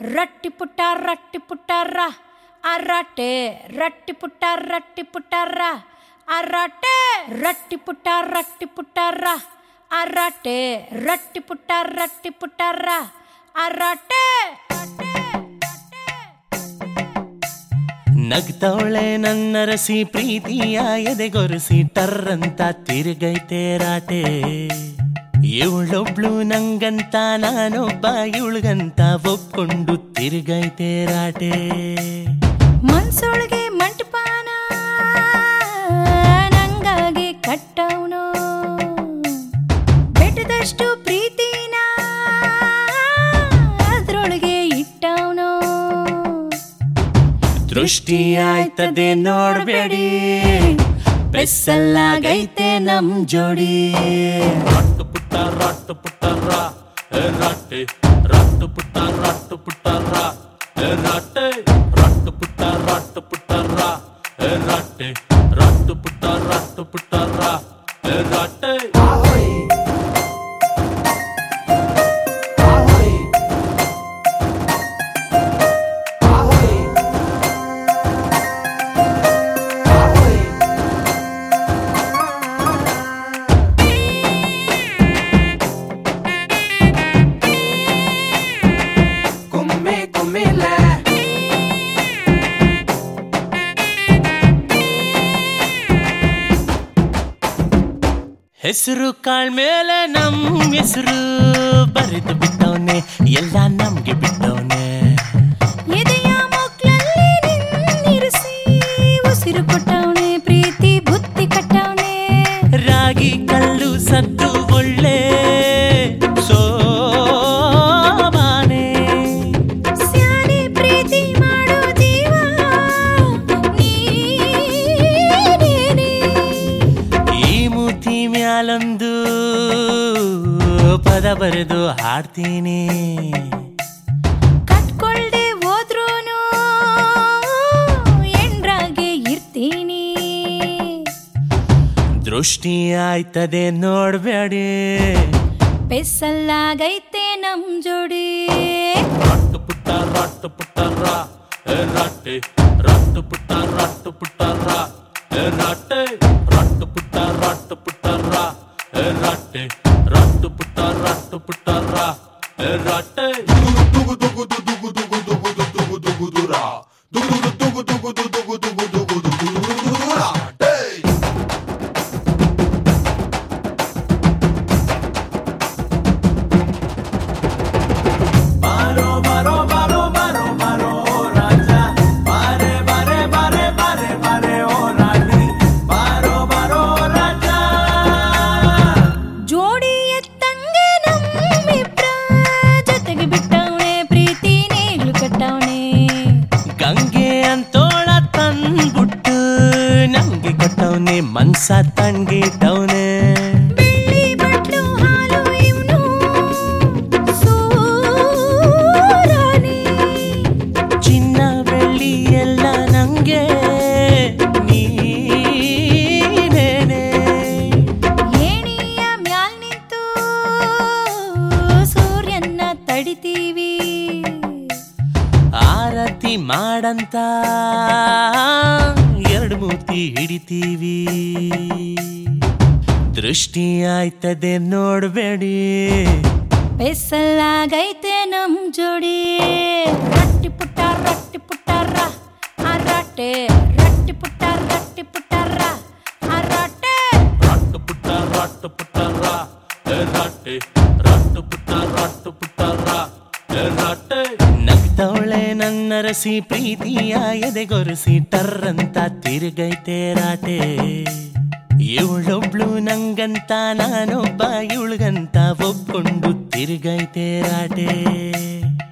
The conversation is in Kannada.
ರಟ್ಟಿ ಪುಟ್ಟಾರ ಅರಾಟೆ ರಟ್ಟಿ ಪುಟ್ಟಾರ ಅರಾಟೆ ರಟ್ಟಿ ಪುಟ್ಟಾರ ಅರಾಟೆ ರಟ್ಟಿ ಪುಟ್ಟಾರ ಅರಾಟೆ. ನಗ್ತವಳೆ ನನ್ನರಸಿ ಪ್ರೀತಿಯ ಎದೆಗೊರೆಸಿ ಟರ್ರಂತ ತಿರುಗೈತೆ ರಾಟೆ. ಇವಳೊಬ್ಳು ನಂಗಂತ ನಾನೊಬ್ಬ ಇವಳಿಗಂತ ಒಪ್ಕೊಂಡು ತಿರುಗೈತೆ ರಾಟೆ. ಮನ್ಸೊಳಗೆ ಮಂಟಪಾನ ನಂಗಾಗಿ ಕಟ್ಟವನು, ಬೆಟ್ಟದಷ್ಟು ಪ್ರೀತಿನ ಅದ್ರೊಳಗೆ ಇಟ್ಟವನು. ದೃಷ್ಟಿ ಆಯ್ತದೆ ನೋಡ್ಬೇಡಿ, ಬೆಸ್ಸಲಾಗೈತೆ ನಮ್ ಜೋಡಿ. ರಟ್ಟು ಪುಟ್ಟಾರ ರಾಟೆ, ರಟ್ಟು ಪುಟ್ಟಾರ ರಾಟೆ, ರಟ್ಟು ಪುಟ್ಟಾರ ರಾಟೆ, ರಟ್ಟು ಪುಟ್ಟಾರ ರಾಟೆ. ಹೆಸರು ಕಾಳ್ ಮೇಲೆ ನಮ್ ಹೆಸರು ಬರೆದು ಬಿಟ್ಟವನೆ, ಎಲ್ಲ ನಮ್ಗೆ ಬಿಟ್ಟವನೆ. ಎದೆಯ ಮಕ್ಕಳಲ್ಲಿ ನಿನ್ನಿರಿಸಿ ಉಸಿರು ಕೊಟ್ಟವನೆ, ಪ್ರೀತಿ ಬುತ್ತಿ ಕಟ್ಟವನೆ. ರಾಗಿ ಕಲ್ಲು ಸದ್ದು ಒಳ್ಳೆ ಸೋಬಾನೆ, ಸ್ಯಾನೆ ಪ್ರೀತಿ ಮಾಡೋ ಜೀವ ನೀನೇನೆ. ಈ ಮೂತಿ ಮ್ಯಾಲೊಂದು ಪದ ಬರೆದು ಹಾಡ್ತೀನಿ, ಕಟ್ಕೊಳ್ದೆ ಹೋದ್ರೂನು ಎಂಡ್ರಾಗೆ ಇರ್ತೀನಿ. ದೃಷ್ಟಿ ಆಯ್ತದೆ ನೋಡ್ಬೇಡಿ, ಬೆಸ್ಸಲಾಗೈತೆ ನಮ್ ಜೋಡಿ. ರಟ್ಟು ಪುಟ್ಟಾರ ರಾಟೆ, ರಟ್ಟು ಪುಟ್ಟಾರ ರಾಟೆ, ರಟ್ಟು ಪುಟ್ಟಾರ ರಾಟೆ, ರಟ್ಟು ಪುಟ್ಟಾರ ರಾಟೆ. ಜೋಡಿ ಎತ್ತಂಗೆ ನಮ್ಮಿಬ್ರ ಜೊತೆಗೆ ಬಿಟ್ಟವನೆ, ಪ್ರೀತಿ ನೇಗ್ಲು ಕಟ್ಟವನೆ. ಗಂಗೆ ಅಂತೋಳ ತಂದ್ಬಿಟ್ಟು ನಮ್ಗೆ ಕೊಟ್ಟವನೆ, ಮನ್ಸ ತಂಗಿಟ್ಟವನೆ. ಬೆಳ್ಳಿ ಬಟ್ಲು ಹಾಲು ಇವನು ಸೂರಾನೆ, ಚಿನ್ನ ಬೆಳ್ಳಿ ಎಲ್ಲ ನಂಗೆ ನೀನೇನೆ. ಏಣಿಯ ಮ್ಯಾಲ್ ನಿಂತು ಸೂರ್ಯನ ತಡಿತೀವಿ, ಆರತಿ ಮಾಡಂತ ಎರಡು ಮೂತಿ ಹಿಡಿತೀವಿ. ದೃಷ್ಟಿ ಆಯ್ತದೆ ನೋಡ್ಬೇಡಿ, ಬೆಸ್ಸಲಾಗೈತೆ ನಮ್ ಜೋಡಿ. ರಟ್ಟಿ ಪುಟ್ಟಾರ ಅರಾಟೆ, ರಟ್ಟಿ ಪುಟ್ಟಾರ ಅರಾಟೆ. ರಟ್ಟು ಪುಟ್ಟಾರ ರಾಟೆ, ರಟ್ಟು ಪುಟ್ಟಾರ ರಾಟೆ. ನಗ್ತವಳೆ ನನ್ನರಸಿ ಪ್ರೀತಿಯ ಎದೆಗೊರೆಸಿ ಟರ್ರಂತ ತಿರುಗೈತೆ ರಾಟೆ. ಇವಳೊಬ್ಳು ನಂಗಂತ ನಾನೊಬ್ಬ ಇವಳಿಗಂತ ಒಪ್ಕೊಂಡು ತಿರುಗೈತೆ ರಾಟೆ.